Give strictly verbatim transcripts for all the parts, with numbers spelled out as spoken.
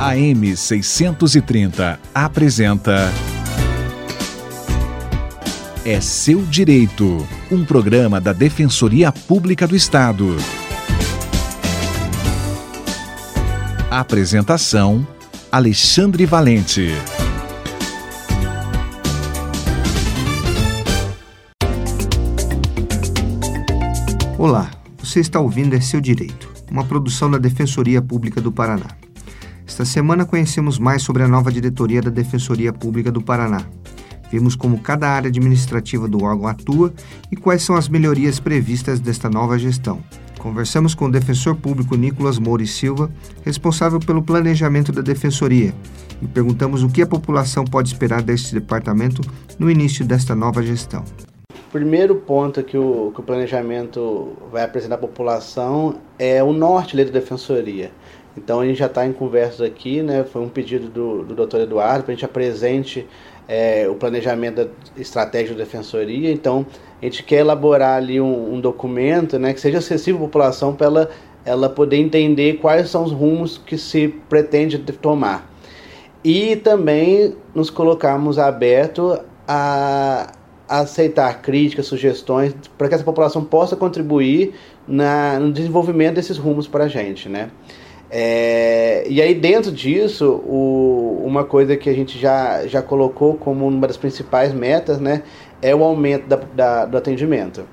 A M seiscentos e trinta apresenta É Seu Direito, um programa da Defensoria Pública do Estado. Apresentação: Alexandre Valente. Olá, você está ouvindo É Seu Direito, uma produção da Defensoria Pública do Paraná. Esta semana conhecemos mais sobre a nova diretoria da Defensoria Pública do Paraná. Vimos como cada área administrativa do órgão atua e quais são as melhorias previstas desta nova gestão. Conversamos com o defensor público Nicolas Moura Silva, responsável pelo planejamento da Defensoria, e perguntamos o que a população pode esperar deste departamento no início desta nova gestão. O primeiro ponto que o, que o planejamento vai apresentar à população é o norte da Defensoria. Então a gente já está em conversas aqui, né? Foi um pedido do, do doutor Eduardo para a gente apresente é, o planejamento da estratégia da Defensoria. Então a gente quer elaborar ali um, um documento, né, que seja acessível à população para ela, ela poder entender quais são os rumos que se pretende tomar. E também nos colocarmos abertos a, a aceitar críticas, sugestões, para que essa população possa contribuir na, no desenvolvimento desses rumos para a gente, né? É, e aí dentro disso, o, uma coisa que a gente já, já colocou como uma das principais metas, né, é o aumento da, da, do atendimento.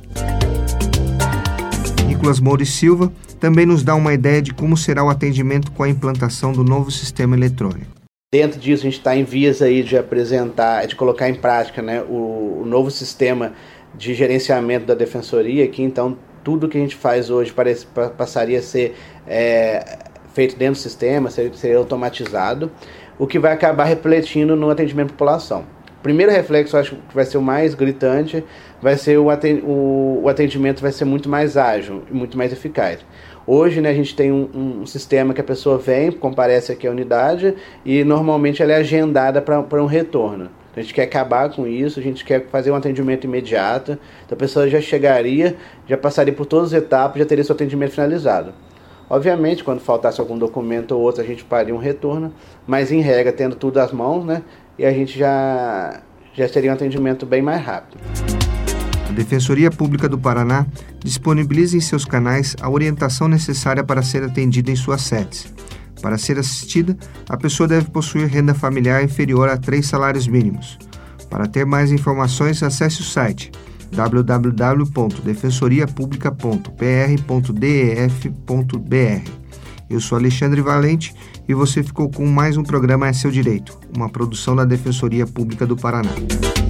Nicolas Moura Silva também nos dá uma ideia de como será o atendimento com a implantação do novo sistema eletrônico. Dentro disso, a gente está em vias aí de apresentar, de colocar em prática, né, o, o novo sistema de gerenciamento da Defensoria, que então tudo que a gente faz hoje parece, passaria a ser é, feito dentro do sistema, seria, seria automatizado, o que vai acabar refletindo no atendimento à população. O primeiro reflexo, eu acho que vai ser o mais gritante, vai ser o, atend, o, o atendimento vai ser muito mais ágil e muito mais eficaz. Hoje, né, a gente tem um, um sistema que a pessoa vem, comparece aqui à unidade e normalmente ela é agendada para um retorno. A gente quer acabar com isso, a gente quer fazer um atendimento imediato, então a pessoa já chegaria, já passaria por todas as etapas, já teria seu atendimento finalizado. Obviamente, quando faltasse algum documento ou outro, a gente faria um retorno, mas em regra, tendo tudo às mãos, né, e a gente já, já teria um atendimento bem mais rápido. A Defensoria Pública do Paraná disponibiliza em seus canais a orientação necessária para ser atendida em suas sedes. Para ser assistida, a pessoa deve possuir renda familiar inferior a três salários mínimos. Para ter mais informações, acesse o site w w w ponto defensoria publica ponto p r ponto d e f ponto b r. Eu sou Alexandre Valente e você ficou com mais um programa É Seu Direito, uma produção da Defensoria Pública do Paraná.